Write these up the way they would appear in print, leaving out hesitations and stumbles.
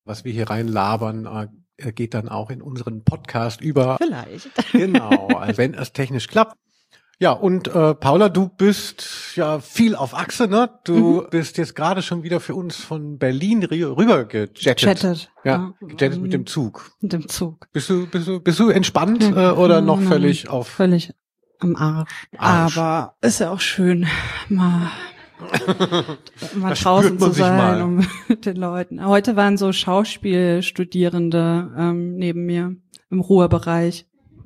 Was wir hier reinlabern, geht dann auch in unseren Podcast über. Vielleicht. Genau, also wenn es technisch klappt. Ja, und Paula, du bist ja viel auf Achse, ne? Du bist jetzt gerade schon wieder für uns von Berlin rüber gejettet. Ja, gejettet mit dem Zug. Mit dem Zug. Bist du entspannt oder noch völlig auf? Völlig am Arsch. Aber ist ja auch schön, mal draußen zu sein und mit den Leuten. Heute waren so Schauspielstudierende neben mir im Ruhebereich.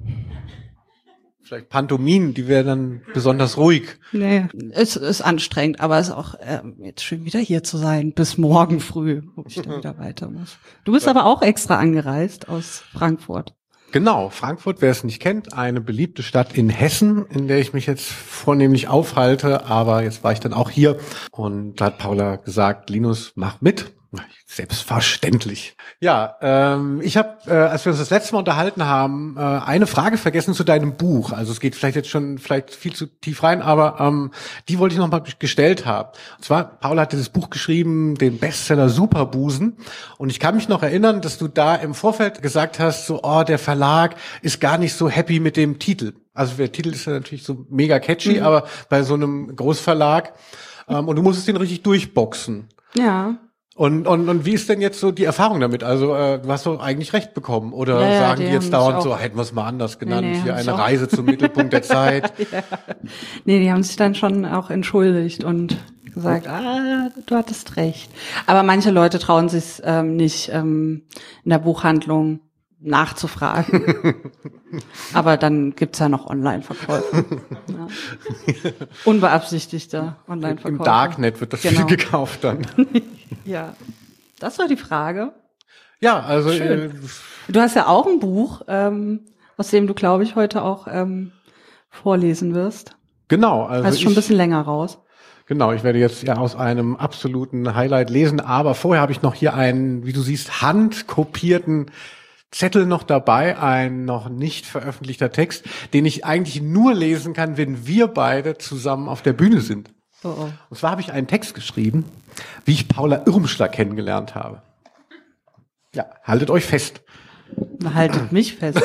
Vielleicht Pantomimen, die wären dann besonders ruhig. Nee, es ist anstrengend, aber es ist auch jetzt schön wieder hier zu sein, bis morgen früh, wo ich dann wieder weiter muss. Du bist aber auch extra angereist aus Frankfurt. Genau, Frankfurt, wer es nicht kennt, eine beliebte Stadt in Hessen, in der ich mich jetzt vornehmlich aufhalte, aber jetzt war ich dann auch hier und da hat Paula gesagt, Linus, mach mit. Selbstverständlich. Ja, ich habe, als wir uns das letzte Mal unterhalten haben, eine Frage vergessen zu deinem Buch. Also es geht vielleicht jetzt schon viel zu tief rein, aber die wollte ich noch mal gestellt haben. Und zwar, Paula hat dieses Buch geschrieben, den Bestseller Superbusen. Und ich kann mich noch erinnern, dass du da im Vorfeld gesagt hast, so, der Verlag ist gar nicht so happy mit dem Titel. Also der Titel ist ja natürlich so mega catchy, aber bei so einem Großverlag und du musstest den richtig durchboxen. Ja. Und wie ist denn jetzt so die Erfahrung damit? Also du hast doch eigentlich recht bekommen. Oder sagen die jetzt dauernd so, hätten wir es mal anders genannt, hier eine Reise zum Mittelpunkt der Zeit. Ja. Nee, die haben sich dann schon auch entschuldigt und gesagt, du hattest recht. Aber manche Leute trauen sich nicht in der Buchhandlung nachzufragen. Aber dann gibt's ja noch Online-Verkäufe. Ja. Unbeabsichtigter Online-Verkäufe. Im Darknet wird das viel gekauft dann. Ja, das war die Frage. Ja, also du hast ja auch ein Buch, aus dem du, glaube ich, heute auch vorlesen wirst. Genau. Also ist schon ein bisschen länger raus. Genau, ich werde jetzt ja aus einem absoluten Highlight lesen, aber vorher habe ich noch hier einen, wie du siehst, handkopierten Zettel noch dabei, ein noch nicht veröffentlichter Text, den ich eigentlich nur lesen kann, wenn wir beide zusammen auf der Bühne sind. Und zwar habe ich einen Text geschrieben, wie ich Paula Irmschler kennengelernt habe. Ja, haltet euch fest. Haltet mich fest.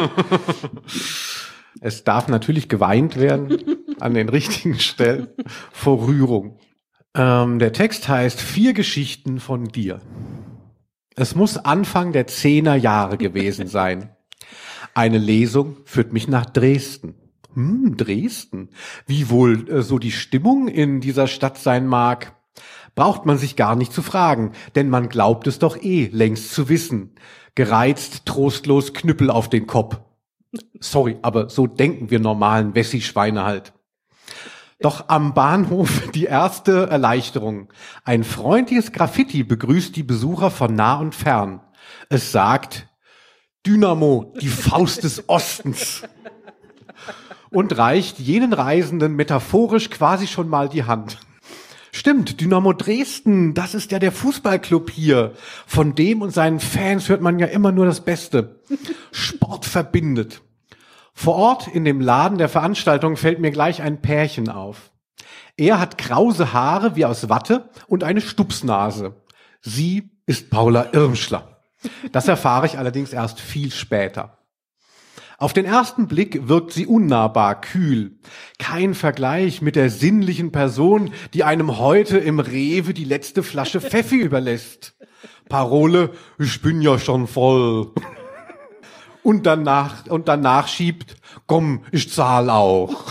Es darf natürlich geweint werden an den richtigen Stellen vor Rührung. Der Text heißt 4 Geschichten von dir. Es muss Anfang der 10er Jahre gewesen sein. Eine Lesung führt mich nach Dresden. Dresden. Wie wohl so die Stimmung in dieser Stadt sein mag, braucht man sich gar nicht zu fragen, denn man glaubt es doch längst zu wissen. Gereizt, trostlos, Knüppel auf den Kopf. Sorry, aber so denken wir normalen Wessi-Schweine halt. Doch am Bahnhof die erste Erleichterung. Ein freundliches Graffiti begrüßt die Besucher von nah und fern. Es sagt, Dynamo, die Faust des Ostens. Und reicht jenen Reisenden metaphorisch quasi schon mal die Hand. Stimmt, Dynamo Dresden, das ist ja der Fußballclub hier. Von dem und seinen Fans hört man ja immer nur das Beste. Sport verbindet. Vor Ort in dem Laden der Veranstaltung fällt mir gleich ein Pärchen auf. Er hat krause Haare wie aus Watte und eine Stupsnase. Sie ist Paula Irmschler. Das erfahre ich allerdings erst viel später. Auf den ersten Blick wirkt sie unnahbar kühl. Kein Vergleich mit der sinnlichen Person, die einem heute im Rewe die letzte Flasche Pfeffi überlässt. Parole, ich bin ja schon voll. Und danach schiebt, komm, ich zahl auch.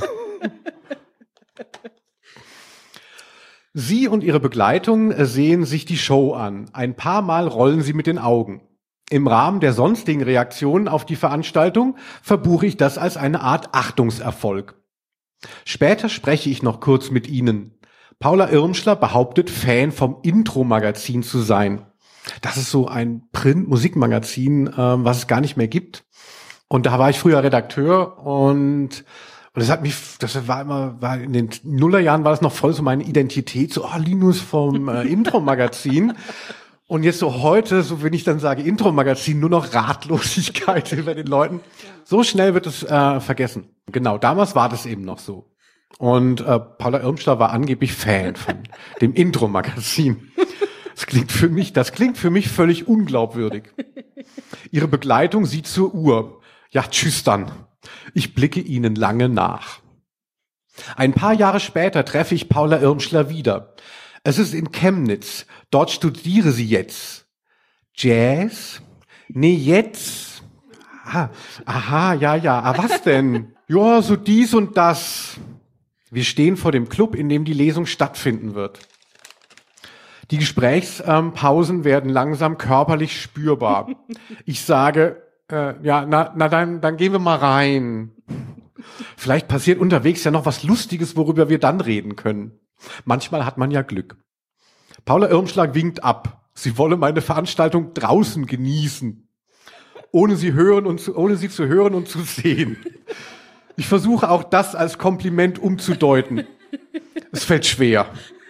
Sie und ihre Begleitung sehen sich die Show an. Ein paar Mal rollen sie mit den Augen. Im Rahmen der sonstigen Reaktionen auf die Veranstaltung verbuche ich das als eine Art Achtungserfolg. Später spreche ich noch kurz mit ihnen. Paula Irmschler behauptet, Fan vom Intro-Magazin zu sein. Das ist so ein Print-Musikmagazin, was es gar nicht mehr gibt. Und da war ich früher Redakteur und das war in den Nullerjahren war das noch voll so meine Identität, so Linus vom Intro-Magazin. Und jetzt so heute, so wenn ich dann sage Intro-Magazin, nur noch Ratlosigkeit über den Leuten. So schnell wird es vergessen. Genau, damals war das eben noch so. Und Paula Irmschler war angeblich Fan von dem Intro-Magazin. Das klingt für mich völlig unglaubwürdig. Ihre Begleitung sieht zur Uhr. Ja, tschüss dann. Ich blicke Ihnen lange nach. Ein paar Jahre später treffe ich Paula Irmschler wieder. Es ist in Chemnitz. Dort studiere sie jetzt. Jazz? Nee, jetzt. Aha, ja. Ah, was denn? Ja, so dies und das. Wir stehen vor dem Club, in dem die Lesung stattfinden wird. Die Gesprächspausen werden langsam körperlich spürbar. Ich sage, dann gehen wir mal rein. Vielleicht passiert unterwegs ja noch was Lustiges, worüber wir dann reden können. Manchmal hat man ja Glück. Paula Irmschlag winkt ab. Sie wolle meine Veranstaltung draußen genießen. Ohne sie zu hören und zu sehen. Ich versuche auch das als Kompliment umzudeuten. Es fällt schwer.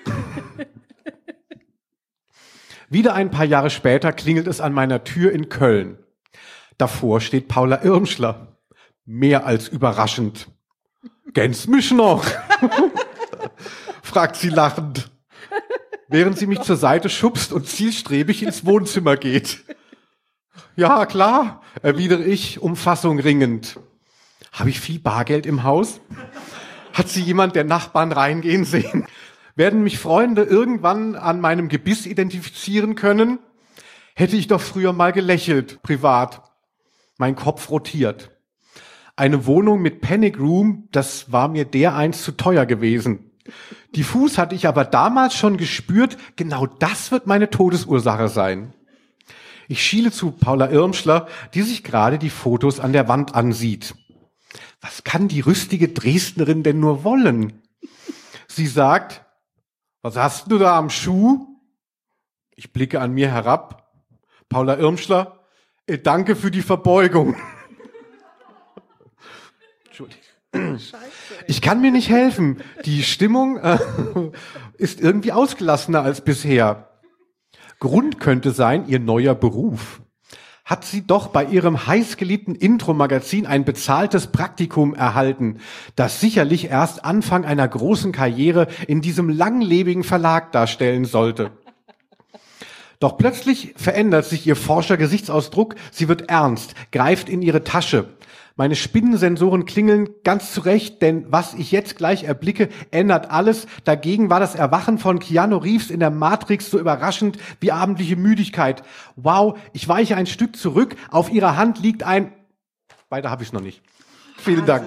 Wieder ein paar Jahre später klingelt es an meiner Tür in Köln. Davor steht Paula Irmschler. Mehr als überraschend. Kennst mich noch? Fragt sie lachend, während sie mich zur Seite schubst und zielstrebig ins Wohnzimmer geht. Ja, klar, erwidere ich, um Fassung ringend. Habe ich viel Bargeld im Haus? Hat sie jemand der Nachbarn reingehen sehen? Werden mich Freunde irgendwann an meinem Gebiss identifizieren können? Hätte ich doch früher mal gelächelt, privat. Mein Kopf rotiert. Eine Wohnung mit Panic Room, das war mir dereinst zu teuer gewesen. Diffus hatte ich aber damals schon gespürt, genau das wird meine Todesursache sein. Ich schiele zu Paula Irmschler, die sich gerade die Fotos an der Wand ansieht. Was kann die rüstige Dresdnerin denn nur wollen? Sie sagt, was hast du da am Schuh? Ich blicke an mir herab. Paula Irmschler, danke für die Verbeugung. Entschuldigung. Ich kann mir nicht helfen. Die Stimmung ist irgendwie ausgelassener als bisher. Grund könnte sein, ihr neuer Beruf. Hat sie doch bei ihrem heißgeliebten Intro-Magazin ein bezahltes Praktikum erhalten, das sicherlich erst Anfang einer großen Karriere in diesem langlebigen Verlag darstellen sollte. Doch plötzlich verändert sich ihr forscher Gesichtsausdruck, sie wird ernst, greift in ihre Tasche. Meine Spinnensensoren klingeln ganz zurecht, denn was ich jetzt gleich erblicke, ändert alles. Dagegen war das Erwachen von Keanu Reeves in der Matrix so überraschend wie abendliche Müdigkeit. Wow, ich weiche ein Stück zurück. Auf ihrer Hand liegt ein... Weiter habe ich es noch nicht. Vielen Dank.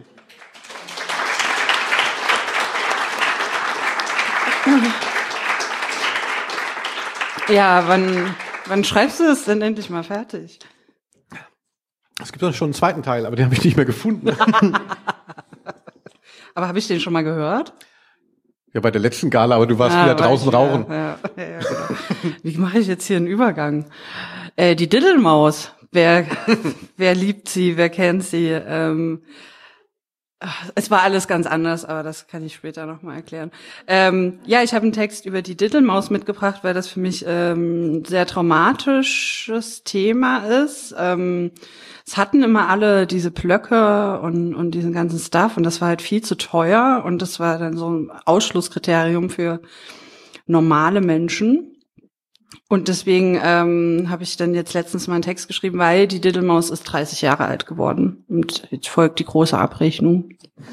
Ja, wann schreibst du es denn endlich mal fertig? Es gibt doch schon einen zweiten Teil, aber den habe ich nicht mehr gefunden. Aber habe ich den schon mal gehört? Ja, bei der letzten Gala, aber du warst wieder draußen rauchen. Ja, genau. Wie mache ich jetzt hier einen Übergang? Die Diddelmaus. Wer liebt sie? Wer kennt sie? Es war alles ganz anders, aber das kann ich später nochmal erklären. Ja, ich habe einen Text über die Diddelmaus mitgebracht, weil das für mich sehr traumatisches Thema ist. Es hatten immer alle diese Plöcke und diesen ganzen Stuff und das war halt viel zu teuer und das war dann so ein Ausschlusskriterium für normale Menschen. Und deswegen habe ich dann jetzt letztens mal einen Text geschrieben, weil die Diddelmaus ist 30 Jahre alt geworden. Und jetzt folgt die große Abrechnung.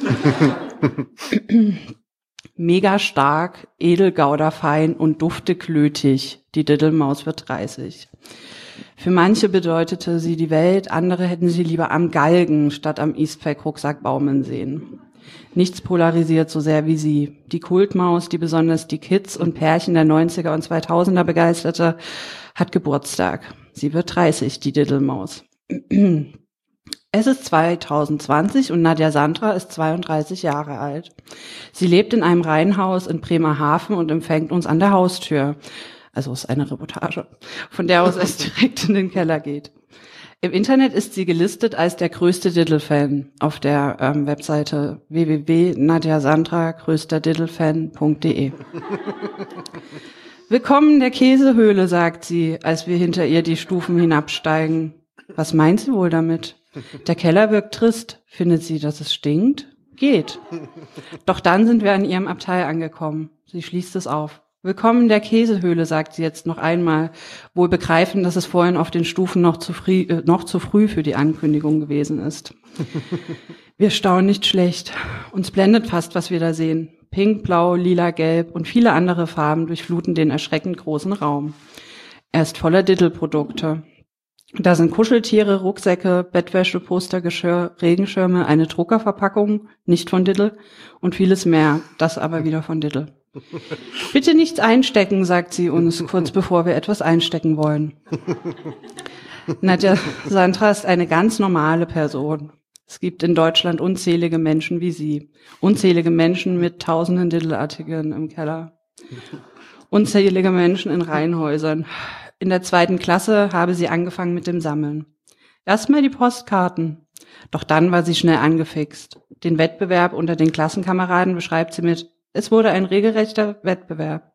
Mega stark, edelgauderfein und dufteklötig. Die Diddelmaus wird 30. Für manche bedeutete sie die Welt, andere hätten sie lieber am Galgen statt am Eastpack-Rucksack baumeln sehen. Nichts polarisiert so sehr wie sie. Die Kultmaus, die besonders die Kids und Pärchen der 90er und 2000er begeisterte, hat Geburtstag. Sie wird 30, die Diddelmaus. Es ist 2020 und Nadja Sandra ist 32 Jahre alt. Sie lebt in einem Reihenhaus in Bremerhaven und empfängt uns an der Haustür. Also ist eine Reportage, von der aus es direkt in den Keller geht. Im Internet ist sie gelistet als der größte Diddle-Fan auf der Webseite www.nadjasandra-größterdiddlefan.de. Willkommen der Käsehöhle, sagt sie, als wir hinter ihr die Stufen hinabsteigen. Was meint sie wohl damit? Der Keller wirkt trist. Findet sie, dass es stinkt? Geht. Doch dann sind wir an ihrem Abteil angekommen. Sie schließt es auf. Willkommen in der Käsehöhle, sagt sie jetzt noch einmal, wohl begreifend, dass es vorhin auf den Stufen noch zu früh für die Ankündigung gewesen ist. Wir staunen nicht schlecht. Uns blendet fast, was wir da sehen. Pink, Blau, Lila, Gelb und viele andere Farben durchfluten den erschreckend großen Raum. Er ist voller Diddle-Produkte. Da sind Kuscheltiere, Rucksäcke, Bettwäsche, Postergeschirr, Regenschirme, eine Druckerverpackung, nicht von Diddle, und vieles mehr, das aber wieder von Diddle. Bitte nichts einstecken, sagt sie uns, kurz bevor wir etwas einstecken wollen. Nadja Sandra ist eine ganz normale Person. Es gibt in Deutschland unzählige Menschen wie sie. Unzählige Menschen mit tausenden Diddle-Artikeln im Keller. Unzählige Menschen in Reihenhäusern. In der 2. Klasse habe sie angefangen mit dem Sammeln. Erstmal die Postkarten. Doch dann war sie schnell angefixt. Den Wettbewerb unter den Klassenkameraden beschreibt sie mit: Es wurde ein regelrechter Wettbewerb.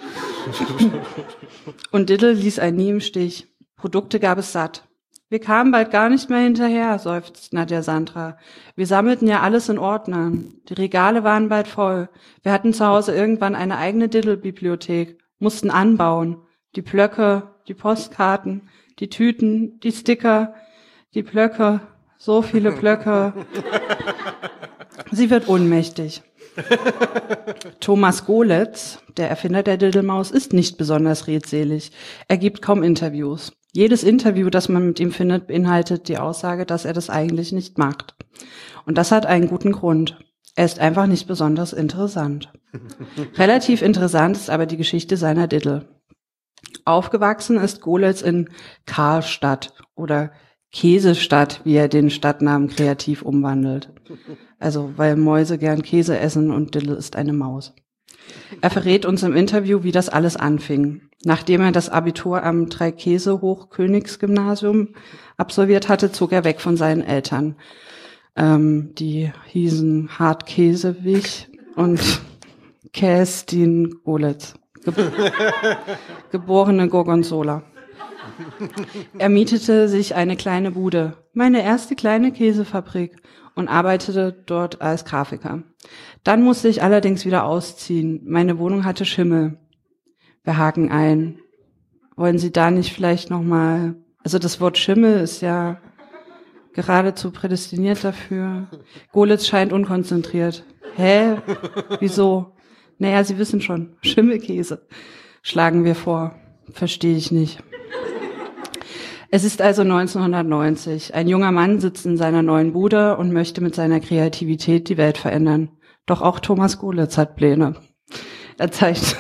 Und Diddle ließ einen nie im Stich. Produkte gab es satt. Wir kamen bald gar nicht mehr hinterher, seufzt Nadja Sandra. Wir sammelten ja alles in Ordnern. Die Regale waren bald voll. Wir hatten zu Hause irgendwann eine eigene Diddle-Bibliothek, mussten anbauen. Die Blöcke, die Postkarten, die Tüten, die Sticker, die Blöcke, so viele Blöcke. Sie wird ohnmächtig. Thomas Golitz, der Erfinder der Diddlemaus, ist nicht besonders redselig. Er gibt kaum Interviews. Jedes Interview, das man mit ihm findet, beinhaltet die Aussage, dass er das eigentlich nicht macht. Und das hat einen guten Grund. Er ist einfach nicht besonders interessant. Relativ interessant ist aber die Geschichte seiner Diddle. Aufgewachsen ist Golitz in Karlstadt oder Käsestadt, wie er den Stadtnamen kreativ umwandelt. Also, weil Mäuse gern Käse essen und Diddle ist eine Maus. Er verrät uns im Interview, wie das alles anfing. Nachdem er das Abitur am Dreikäse-Hochkönigsgymnasium absolviert hatte, zog er weg von seinen Eltern. Die hießen Hartkäsewig und Kerstin Golitz, geborene Gorgonzola. Er mietete sich eine kleine Bude, meine erste kleine Käsefabrik, und arbeitete dort als Grafiker. Dann musste ich allerdings wieder ausziehen. Meine Wohnung hatte Schimmel. Wir haken ein. Wollen Sie da nicht vielleicht nochmal, also das Wort Schimmel ist ja geradezu prädestiniert dafür. Golitz scheint unkonzentriert. Hä? Wieso? Naja, Sie wissen schon, Schimmelkäse schlagen wir vor. Verstehe ich nicht. Es ist also 1990. Ein junger Mann sitzt in seiner neuen Bude und möchte mit seiner Kreativität die Welt verändern. Doch auch Thomas Golitz hat Pläne. Er zeichnet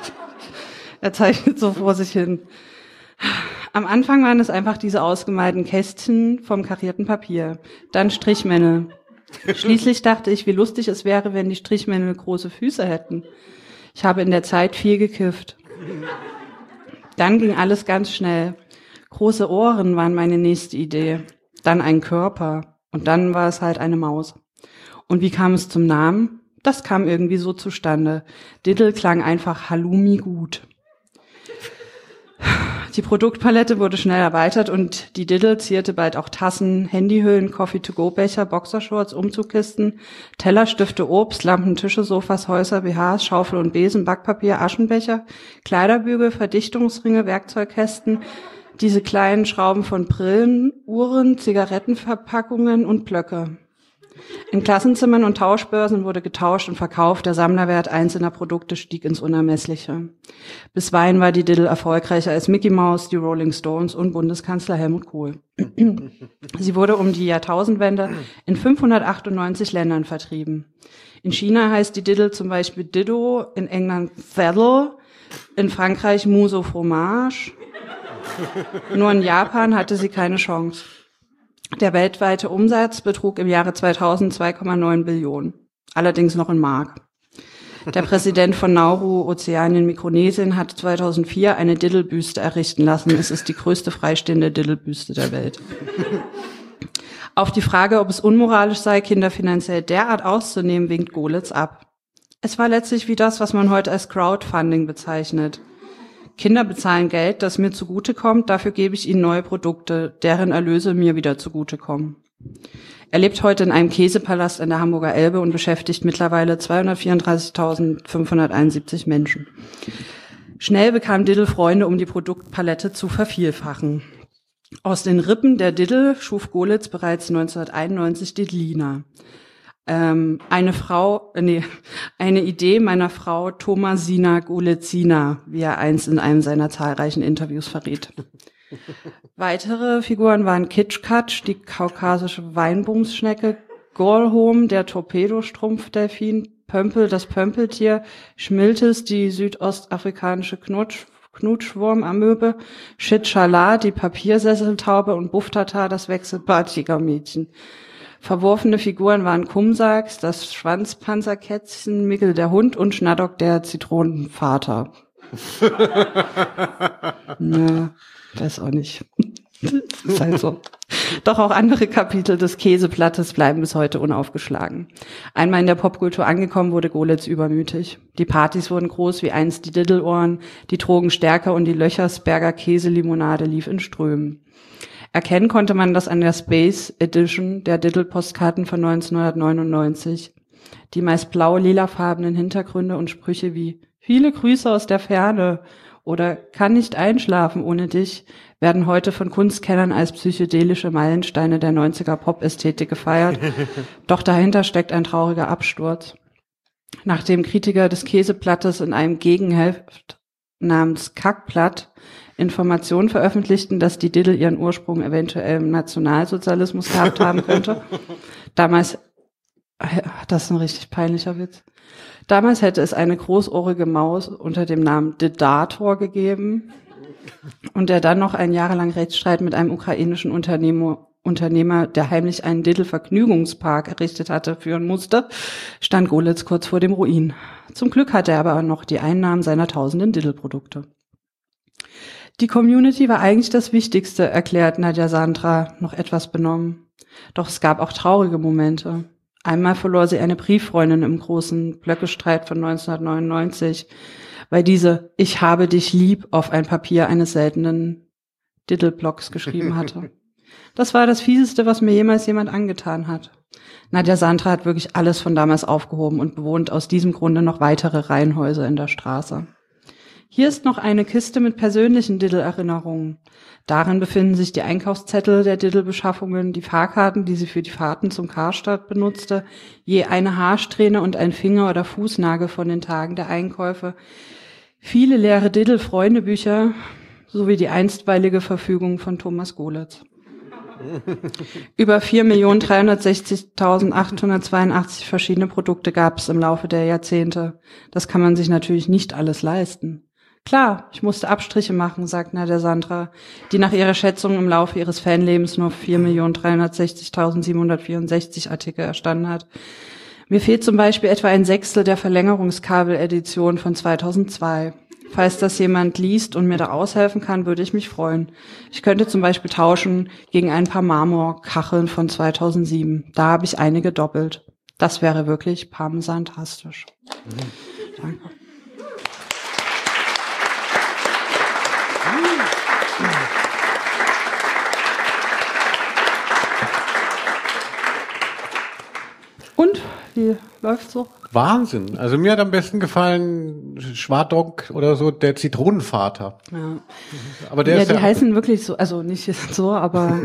so vor sich hin. Am Anfang waren es einfach diese ausgemalten Kästchen vom karierten Papier. Dann Strichmännel. Schließlich dachte ich, wie lustig es wäre, wenn die Strichmännel große Füße hätten. Ich habe in der Zeit viel gekifft. Dann ging alles ganz schnell. Große Ohren waren meine nächste Idee. Dann ein Körper. Und dann war es halt eine Maus. Und wie kam es zum Namen? Das kam irgendwie so zustande. Diddle klang einfach Halloumi gut. Die Produktpalette wurde schnell erweitert und die Diddle zierte bald auch Tassen, Handyhüllen, Coffee-to-go-Becher, Boxershorts, Umzugkisten, Teller, Stifte, Obst, Lampen, Tische, Sofas, Häuser, BHs, Schaufel und Besen, Backpapier, Aschenbecher, Kleiderbügel, Verdichtungsringe, Werkzeugkästen, diese kleinen Schrauben von Brillen, Uhren, Zigarettenverpackungen und Blöcke. In Klassenzimmern und Tauschbörsen wurde getauscht und verkauft, der Sammlerwert einzelner Produkte stieg ins Unermessliche. Bisweilen war die Diddle erfolgreicher als Mickey Mouse, die Rolling Stones und Bundeskanzler Helmut Kohl. Sie wurde um die Jahrtausendwende in 598 Ländern vertrieben. In China heißt die Diddle zum Beispiel Diddo, in England Saddle, in Frankreich Mousse au Fromage. Nur in Japan hatte sie keine Chance. Der weltweite Umsatz betrug im Jahre 2000 2,9 Billionen, allerdings noch in Mark. Der Präsident von Nauru, Ozeanien, Mikronesien, hat 2004 eine Diddle-Büste errichten lassen. Es ist die größte freistehende Diddle-Büste der Welt. Auf die Frage, ob es unmoralisch sei, Kinder finanziell derart auszunehmen, winkt Golitz ab. Es war letztlich wie das, was man heute als Crowdfunding bezeichnet. Kinder bezahlen Geld, das mir zugutekommt, dafür gebe ich ihnen neue Produkte, deren Erlöse mir wieder zugutekommen. Er lebt heute in einem Käsepalast an der Hamburger Elbe und beschäftigt mittlerweile 234.571 Menschen. Schnell bekam Diddle Freunde, um die Produktpalette zu vervielfachen. Aus den Rippen der Diddle schuf Golitz bereits 1991 Diddlina. Eine Idee meiner Frau Thomasina Golitzina, wie er einst in einem seiner zahlreichen Interviews verriet. Weitere Figuren waren Kitschkatsch, die kaukasische Weinbumsschnecke, Gorlholm, der Torpedostrumpfdelfin, Pömpel, das Pömpeltier, Schmiltes, die südostafrikanische Knutschwurmamöbe, Schitschala, die Papiersesseltaube und Buftata, das Wechselbadtigermädchen. Verworfene Figuren waren Kumsax, das Schwanzpanzerkätzchen, Mickel der Hund und Schnadock der Zitronenvater. Na, weiß auch nicht. Ist halt so. Doch auch andere Kapitel des Käseplattes bleiben bis heute unaufgeschlagen. Einmal in der Popkultur angekommen, wurde Golitz übermütig. Die Partys wurden groß wie einst die Diddle-Ohren, die trugen stärker und die Löchersberger Käselimonade lief in Strömen. Erkennen konnte man das an der Space Edition der Diddle-Postkarten von 1999. Die meist blau-lilafarbenen Hintergründe und Sprüche wie »Viele Grüße aus der Ferne« oder »Kann nicht einschlafen ohne dich« werden heute von Kunstkennern als psychedelische Meilensteine der 90er-Pop-Ästhetik gefeiert. Doch dahinter steckt ein trauriger Absturz. Nachdem Kritiker des Käseplattes in einem Gegenheft namens Kackblatt Informationen veröffentlichten, dass die Diddle ihren Ursprung eventuell im Nationalsozialismus gehabt haben könnte. Das ist ein richtig peinlicher Witz. Damals hätte es eine großohrige Maus unter dem Namen Diddator gegeben und der dann noch einen jahrelang Rechtsstreit mit einem ukrainischen Unternehmer, der heimlich einen Diddle-Vergnügungspark errichtet hatte, führen musste, stand Golitz kurz vor dem Ruin. Zum Glück hatte er aber noch die Einnahmen seiner tausenden Diddle-Produkte. Die Community war eigentlich das Wichtigste, erklärt Nadja Sandra, noch etwas benommen. Doch es gab auch traurige Momente. Einmal verlor sie eine Brieffreundin im großen Blöckestreit von 1999, weil diese »Ich habe dich lieb« auf ein Papier eines seltenen Diddle-Blocks geschrieben hatte. Das war das Fieseste, was mir jemals jemand angetan hat. Nadja Sandra hat wirklich alles von damals aufgehoben und bewohnt aus diesem Grunde noch weitere Reihenhäuser in der Straße. Hier ist noch eine Kiste mit persönlichen Diddle-Erinnerungen. Darin befinden sich die Einkaufszettel der Diddle-Beschaffungen, die Fahrkarten, die sie für die Fahrten zum Karstadt benutzte, je eine Haarsträhne und ein Finger- oder Fußnagel von den Tagen der Einkäufe, viele leere Diddle-Freundebücher sowie die einstweilige Verfügung von Thomas Golitz. Über 4.360.882 verschiedene Produkte gab es im Laufe der Jahrzehnte. Das kann man sich natürlich nicht alles leisten. Klar, ich musste Abstriche machen, sagt Nadja Sandra, die nach ihrer Schätzung im Laufe ihres Fanlebens nur 4.360.764 Artikel erstanden hat. Mir fehlt zum Beispiel etwa ein Sechstel der Verlängerungskabel-Edition von 2002. Falls das jemand liest und mir da aushelfen kann, würde ich mich freuen. Ich könnte zum Beispiel tauschen gegen ein paar Marmorkacheln von 2007. Da habe ich einige doppelt. Das wäre wirklich parmesantastisch. Danke. Und, wie läuft's so? Wahnsinn. Also mir hat am besten gefallen Schwadrock oder so, der Zitronenvater. Ja, aber der ist die heißen wirklich so, also nicht so, aber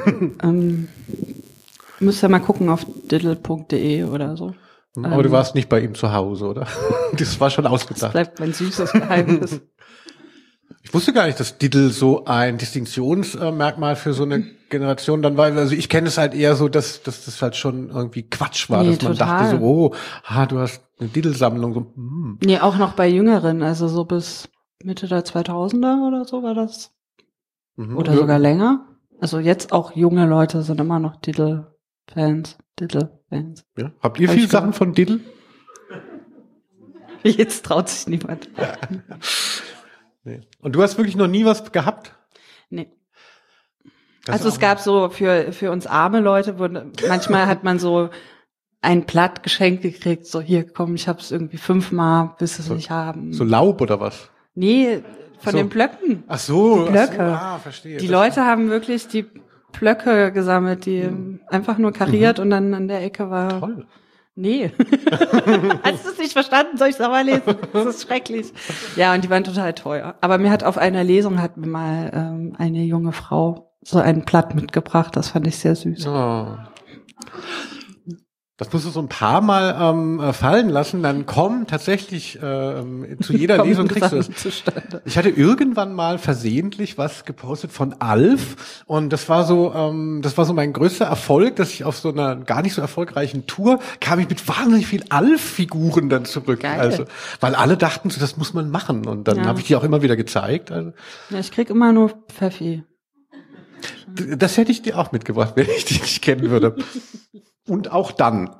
müsst ihr mal gucken auf diddle.de oder so. Aber du warst nicht bei ihm zu Hause, oder? Das war schon ausgedacht. Das bleibt mein süßes Geheimnis. Ich wusste gar nicht, dass Diddle so ein Distinktionsmerkmal für so eine Generation dann war. Also ich kenne es halt eher so, dass das halt schon irgendwie Quatsch war, dass man dachte so, oh, du hast eine Diddle-Sammlung. So, Nee, auch noch bei Jüngeren, also so bis Mitte der 2000er oder so war das. Oder sogar länger. Also jetzt auch junge Leute sind immer noch Diddle-Fans. Ja. Habt ihr viele Sachen von Diddle? Jetzt traut sich niemand. Nee. Und du hast wirklich noch nie was gehabt? Nee. Also es gab so für uns arme Leute, manchmal hat man so ein Blatt geschenkt gekriegt, so hier komm, ich hab's irgendwie 5-mal, bis es nicht haben. So Laub oder was? Nee, von den Blöcken. Ach so. Die Blöcke. Verstehe. Die Leute haben wirklich Blöcke gesammelt, die einfach nur kariert und dann an der Ecke war. Toll. Nee. Hast du es nicht verstanden? Soll ich es nochmal lesen? Das ist schrecklich. Ja, und die waren total teuer. Aber mir hat auf einer Lesung mal eine junge Frau so ein Blatt mitgebracht. Das fand ich sehr süß. Oh. Das musst du so ein paar Mal fallen lassen, dann kommen tatsächlich zu jeder Lesung kriegst du das. Ich hatte irgendwann mal versehentlich was gepostet von Alf und das war so mein größter Erfolg, dass ich auf so einer gar nicht so erfolgreichen Tour kam ich mit wahnsinnig viel Alf-Figuren dann zurück. Geil. Also, weil alle dachten, so, das muss man machen und dann habe ich die auch immer wieder gezeigt. Also. Ja, ich krieg immer nur Pfeffi. Das hätte ich dir auch mitgebracht, wenn ich dich nicht kennen würde. Und auch dann.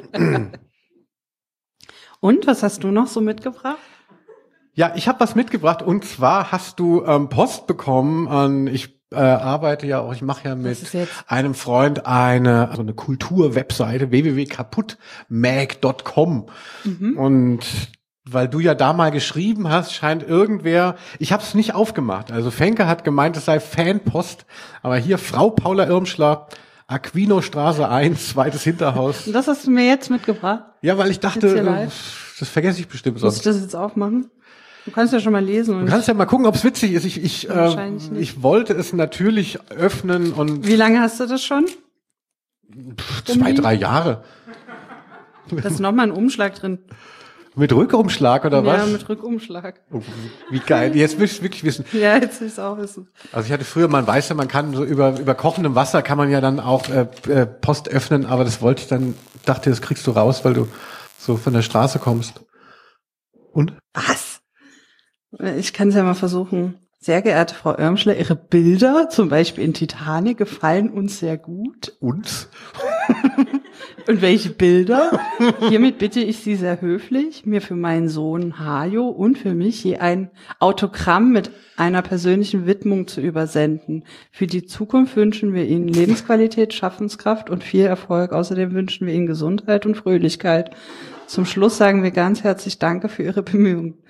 Und, was hast du noch so mitgebracht? Ja, ich habe was mitgebracht und zwar hast du Post bekommen. Ich arbeite ja auch, ich mache ja mit einem Freund eine Kultur-Webseite www.kaputtmag.com und weil du ja da mal geschrieben hast, scheint irgendwer, ich habe es nicht aufgemacht, also Fenke hat gemeint, es sei Fanpost, aber hier Frau Paula Irmschler, Aquino-Straße 1, zweites Hinterhaus. Und das hast du mir jetzt mitgebracht? Ja, weil ich dachte, das vergesse ich bestimmt sonst. Muss ich das jetzt aufmachen? Du kannst ja schon mal lesen. Du kannst ja mal gucken, ob es witzig ist. Ich wollte es natürlich öffnen und... Wie lange hast du das schon? 2, 3 Jahre. Da ist nochmal ein Umschlag drin. Mit Rückumschlag oder was? Ja, mit Rückumschlag. Oh, wie geil. Jetzt will ich es wirklich wissen. Ja, jetzt will ich es auch wissen. Also ich hatte früher, man weiß ja, man kann so über kochendem Wasser kann man ja dann auch Post öffnen, aber das wollte ich dann, dachte, das kriegst du raus, weil du so von der Straße kommst. Und? Was? Ich kann es ja mal versuchen. Sehr geehrte Frau Irmschler, Ihre Bilder, zum Beispiel in Titanic, gefallen uns sehr gut. Uns? Und welche Bilder? Hiermit bitte ich Sie sehr höflich, mir für meinen Sohn Hajo und für mich je ein Autogramm mit einer persönlichen Widmung zu übersenden. Für die Zukunft wünschen wir Ihnen Lebensqualität, Schaffenskraft und viel Erfolg. Außerdem wünschen wir Ihnen Gesundheit und Fröhlichkeit. Zum Schluss sagen wir ganz herzlich Danke für Ihre Bemühungen.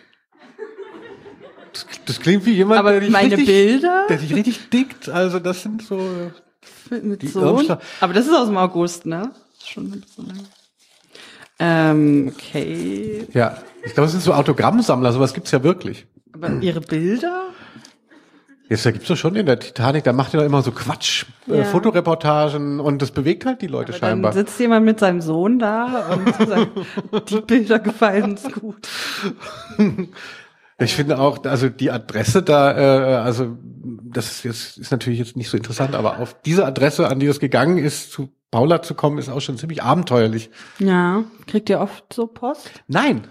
Das klingt wie jemand, aber der dich meine richtig, Bilder, der dich richtig dickt. Also das sind so mit Sohn. Aber das ist aus dem August, ne? Das ist schon ein bisschen lang. Okay. Ja, ich glaube, es sind so Autogrammsammler. Sowas gibt's ja wirklich. Aber Ihre Bilder? Jetzt, da gibt's doch schon in der Titanic. Da macht ihr doch immer so Quatsch, Fotoreportagen und das bewegt halt die Leute aber scheinbar. Dann sitzt jemand mit seinem Sohn da und sagt, die Bilder gefallen uns gut. Ich finde auch, also die Adresse da, also das ist natürlich jetzt nicht so interessant, aber auf diese Adresse, an die das gegangen ist, zu Paula zu kommen, ist auch schon ziemlich abenteuerlich. Ja, kriegt ihr oft so Post? Nein.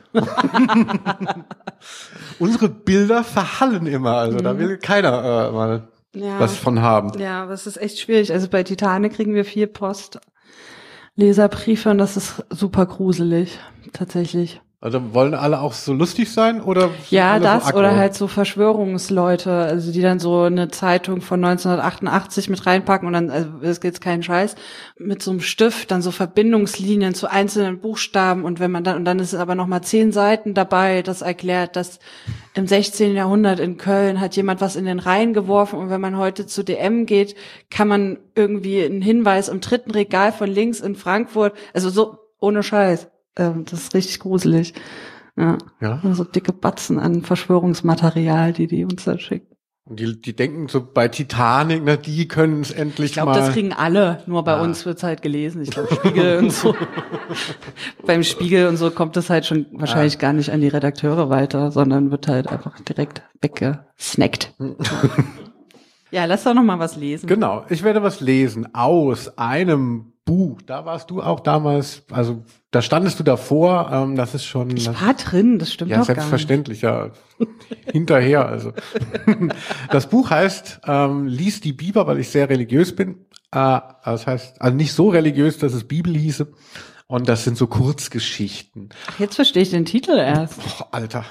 Unsere Bilder verhallen immer, also da will keiner mal was von haben. Ja, aber es ist echt schwierig. Also bei Titanic kriegen wir viel Post, Leserbriefe und das ist super gruselig, tatsächlich. Also wollen alle auch so lustig sein oder? Ja, das so oder halt so Verschwörungsleute, also die dann so eine Zeitung von 1988 mit reinpacken und dann, also es geht keinen Scheiß, mit so einem Stift dann so Verbindungslinien zu einzelnen Buchstaben und wenn man dann, und dann ist es aber nochmal 10 Seiten dabei, das erklärt, dass im 16. Jahrhundert in Köln hat jemand was in den Rhein geworfen und wenn man heute zu DM geht, kann man irgendwie einen Hinweis im 3. Regal von links in Frankfurt, also so ohne Scheiß. Das ist richtig gruselig. Ja. So dicke Batzen an Verschwörungsmaterial, die uns dann schicken. Und die denken so bei Titanic, ne, die können es endlich mal. Ich glaube, das kriegen alle. Nur bei uns wird's halt gelesen. Ich glaube, Spiegel und so. Beim Spiegel und so kommt es halt schon wahrscheinlich gar nicht an die Redakteure weiter, sondern wird halt einfach direkt weggesnackt. Ja, lass doch noch mal was lesen. Genau, ich werde was lesen aus einem Buch. Da warst du auch damals, also da standest du davor, das ist schon... Ich war drin, das stimmt ja, doch gar nicht. Ja, selbstverständlich, ja. Hinterher, also. Das Buch heißt Lies die Biber, weil ich sehr religiös bin. Das heißt, also nicht so religiös, dass es Bibel hieße. Und das sind so Kurzgeschichten. Ach, jetzt verstehe ich den Titel erst. Oh, Alter.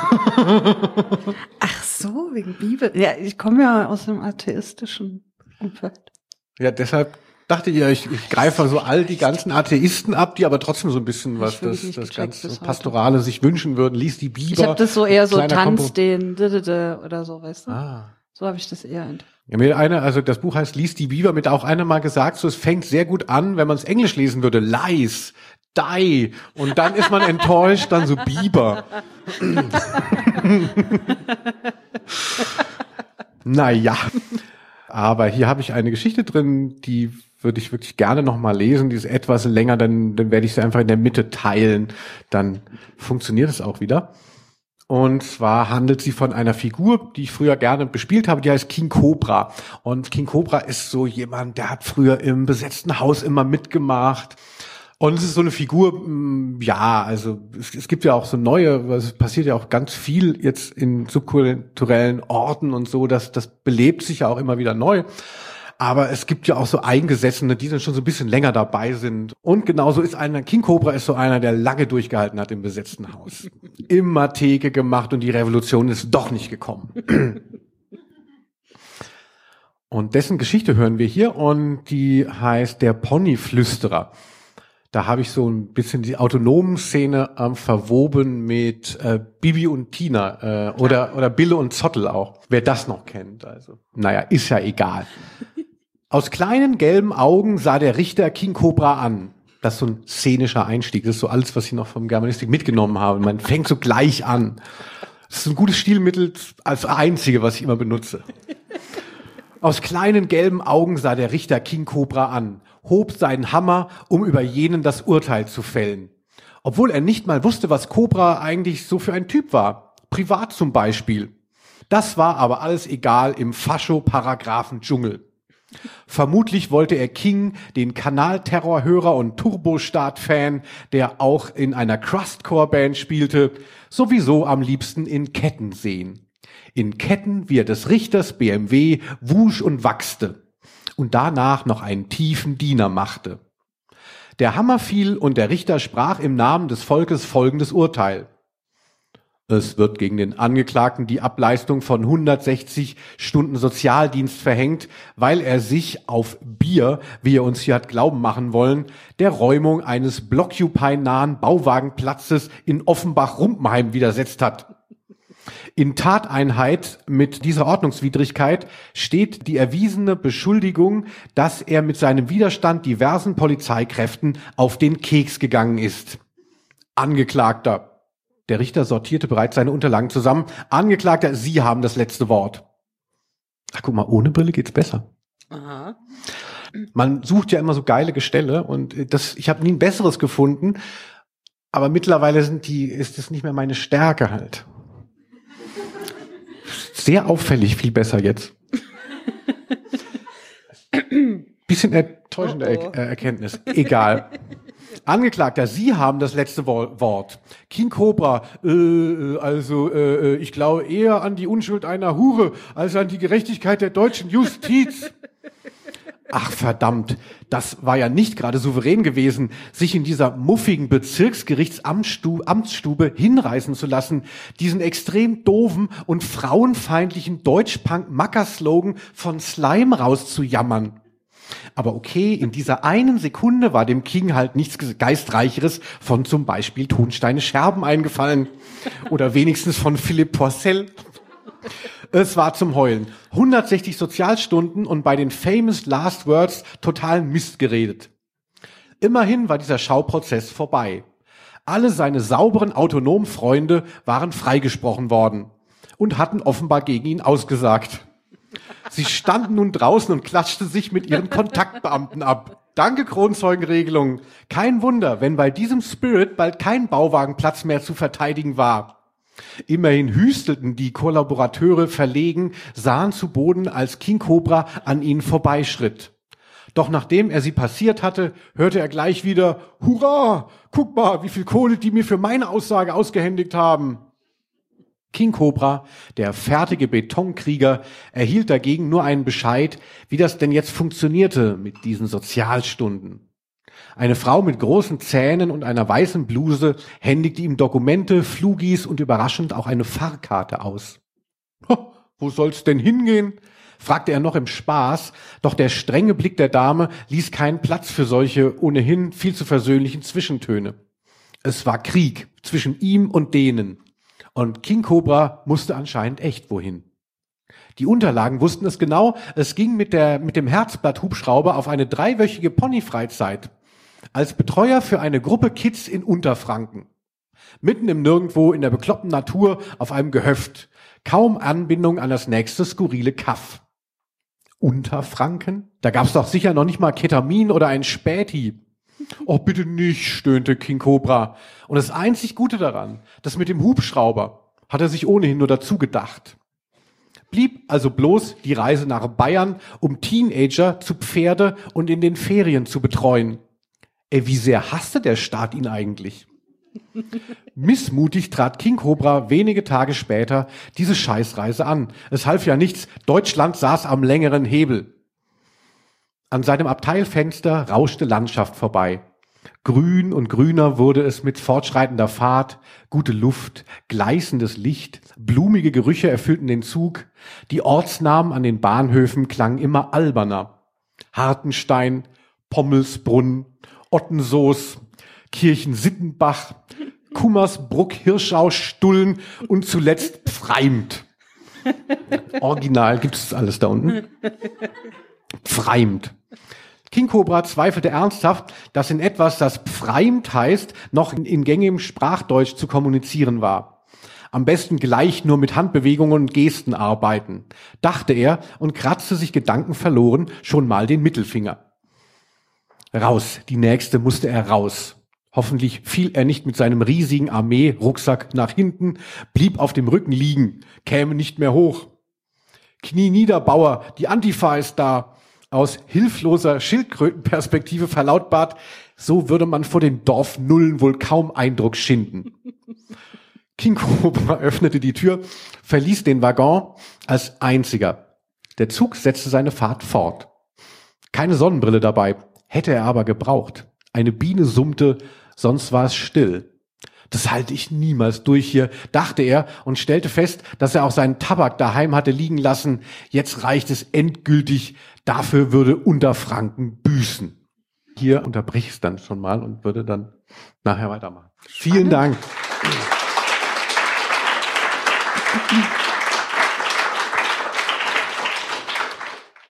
Ach so, wegen Bibel. Ja, ich komme ja aus dem atheistischen Umfeld. Ja, deshalb dachte ich, ich greife so all die ganzen Atheisten ab, die aber trotzdem so ein bisschen was das ganze Pastorale sich wünschen würden. Lies die Bibel. Ich habe das so eher so Tanz den oder so, weißt du? Ah. So habe ich das eher. Ja, mir also das Buch heißt Lies die Biber, mit auch einer mal gesagt, so es fängt sehr gut an, wenn man es Englisch lesen würde, Lies, die, und dann ist man enttäuscht, dann so Biber. Naja, aber hier habe ich eine Geschichte drin, die würde ich wirklich gerne noch mal lesen, die ist etwas länger, dann werde ich sie einfach in der Mitte teilen, dann funktioniert es auch wieder. Und zwar handelt sie von einer Figur, die ich früher gerne bespielt habe, die heißt King Cobra. Und King Cobra ist so jemand, der hat früher im besetzten Haus immer mitgemacht. Und es ist so eine Figur, ja, also es gibt ja auch so neue, es passiert ja auch ganz viel jetzt in subkulturellen Orten und so, das belebt sich ja auch immer wieder neu. Aber es gibt ja auch so Eingesessene, die dann schon so ein bisschen länger dabei sind. Und genauso ist King Cobra ist so einer, der lange durchgehalten hat im besetzten Haus. Immer Theke gemacht und die Revolution ist doch nicht gekommen. Und dessen Geschichte hören wir hier und die heißt Der Ponyflüsterer. Da habe ich so ein bisschen die autonomen Szene verwoben mit Bibi und Tina oder Bille und Zottel auch. Wer das noch kennt, also naja, ist ja egal. Aus kleinen gelben Augen sah der Richter King Cobra an. Das ist so ein szenischer Einstieg. Das ist so alles, was ich noch vom Germanistik mitgenommen habe. Man fängt so gleich an. Das ist ein gutes Stilmittel als einzige, was ich immer benutze. Aus kleinen gelben Augen sah der Richter King Cobra an, hob seinen Hammer, um über jenen das Urteil zu fällen. Obwohl er nicht mal wusste, was Cobra eigentlich so für ein Typ war. Privat zum Beispiel. Das war aber alles egal im Fascho-Paragraphen-Dschungel. Vermutlich wollte er King, den Kanalterrorhörer und Turbostart-Fan, der auch in einer Crustcore-Band spielte, sowieso am liebsten in Ketten sehen. In Ketten, wie er des Richters BMW wusch und wachste und danach noch einen tiefen Diener machte. Der Hammer fiel und der Richter sprach im Namen des Volkes folgendes Urteil. Es wird gegen den Angeklagten die Ableistung von 160 Stunden Sozialdienst verhängt, weil er sich auf Bier, wie er uns hier hat glauben machen wollen, der Räumung eines Blockupy-nahen Bauwagenplatzes in Offenbach-Rumpenheim widersetzt hat. In Tateinheit mit dieser Ordnungswidrigkeit steht die erwiesene Beschuldigung, dass er mit seinem Widerstand diversen Polizeikräften auf den Keks gegangen ist. Angeklagter. Der Richter sortierte bereits seine Unterlagen zusammen. Angeklagter, Sie haben das letzte Wort. Ach, guck mal, ohne Brille geht's besser. Aha. Man sucht ja immer so geile Gestelle und ich habe nie ein besseres gefunden, aber mittlerweile ist es nicht mehr meine Stärke halt. Sehr auffällig, viel besser jetzt. Bisschen enttäuschende Erkenntnis. Egal. Angeklagter, Sie haben das letzte Wort. King Cobra, ich glaube eher an die Unschuld einer Hure als an die Gerechtigkeit der deutschen Justiz. Ach verdammt, das war ja nicht gerade souverän gewesen, sich in dieser muffigen Bezirksgerichtsamtsstube hinreißen zu lassen, diesen extrem doofen und frauenfeindlichen Deutsch-Punk-Macker-Slogan von Slime rauszujammern. Aber okay, in dieser einen Sekunde war dem King halt nichts Geistreicheres von zum Beispiel Tonsteine Scherben eingefallen. Oder wenigstens von Philipp Porcel. Es war zum Heulen. 160 Sozialstunden und bei den famous last words total Mist geredet. Immerhin war dieser Schauprozess vorbei. Alle seine sauberen, autonomen Freunde waren freigesprochen worden und hatten offenbar gegen ihn ausgesagt. Sie standen nun draußen und klatschten sich mit ihren Kontaktbeamten ab. Danke, Kronzeugenregelung. Kein Wunder, wenn bei diesem Spirit bald kein Bauwagenplatz mehr zu verteidigen war. Immerhin hüstelten die Kollaborateure verlegen, sahen zu Boden, als King Cobra an ihnen vorbeischritt. Doch nachdem er sie passiert hatte, hörte er gleich wieder, Hurra, guck mal, wie viel Kohle die mir für meine Aussage ausgehändigt haben. King Cobra, der fertige Betonkrieger, erhielt dagegen nur einen Bescheid, wie das denn jetzt funktionierte mit diesen Sozialstunden. Eine Frau mit großen Zähnen und einer weißen Bluse händigte ihm Dokumente, Flugis und überraschend auch eine Fahrkarte aus. Wo soll's denn hingehen? Fragte er noch im Spaß, doch der strenge Blick der Dame ließ keinen Platz für solche ohnehin viel zu versöhnlichen Zwischentöne. Es war Krieg zwischen ihm und denen. Und King Cobra musste anscheinend echt wohin. Die Unterlagen wussten es genau, es ging mit dem Herzblatt-Hubschrauber auf eine 3-wöchige Ponyfreizeit als Betreuer für eine Gruppe Kids in Unterfranken. Mitten im Nirgendwo in der bekloppten Natur auf einem Gehöft. Kaum Anbindung an das nächste skurrile Kaff. Unterfranken? Da gab's doch sicher noch nicht mal Ketamin oder ein Späti. Oh, bitte nicht, stöhnte King Cobra. Und das einzig Gute daran, das mit dem Hubschrauber, hat er sich ohnehin nur dazu gedacht. Blieb also bloß die Reise nach Bayern, um Teenager zu Pferde und in den Ferien zu betreuen. Wie sehr hasste der Staat ihn eigentlich? Missmutig trat King Cobra wenige Tage später diese Scheißreise an. Es half ja nichts, Deutschland saß am längeren Hebel. An seinem Abteilfenster rauschte Landschaft vorbei. Grün und grüner wurde es mit fortschreitender Fahrt, gute Luft, gleißendes Licht, blumige Gerüche erfüllten den Zug, die Ortsnamen an den Bahnhöfen klangen immer alberner. Hartenstein, Pommelsbrunn, Ottensoos, Kirchensittenbach, Kummersbruck, Hirschau, Stullen und zuletzt Pfreimt. Original gibt's alles da unten. Pfreimt. King Cobra zweifelte ernsthaft, dass in etwas, das Pfreimt heißt, noch in gängigem Sprachdeutsch zu kommunizieren war. Am besten gleich nur mit Handbewegungen und Gesten arbeiten, dachte er und kratzte sich gedankenverloren schon mal den Mittelfinger. Raus, die nächste musste er raus. Hoffentlich fiel er nicht mit seinem riesigen Armee-Rucksack nach hinten, blieb auf dem Rücken liegen, käme nicht mehr hoch. Knie nieder, Bauer, die Antifa ist da. Aus hilfloser Schildkrötenperspektive verlautbart, so würde man vor den Dorfnullen wohl kaum Eindruck schinden. King Cobra öffnete die Tür, verließ den Waggon als einziger. Der Zug setzte seine Fahrt fort. Keine Sonnenbrille dabei, hätte er aber gebraucht. Eine Biene summte, sonst war es still. Das halte ich niemals durch hier, dachte er und stellte fest, dass er auch seinen Tabak daheim hatte liegen lassen. Jetzt reicht es endgültig, dafür würde Unterfranken büßen. Hier unterbrich ich es dann schon mal und würde dann nachher weitermachen. Vielen Dank.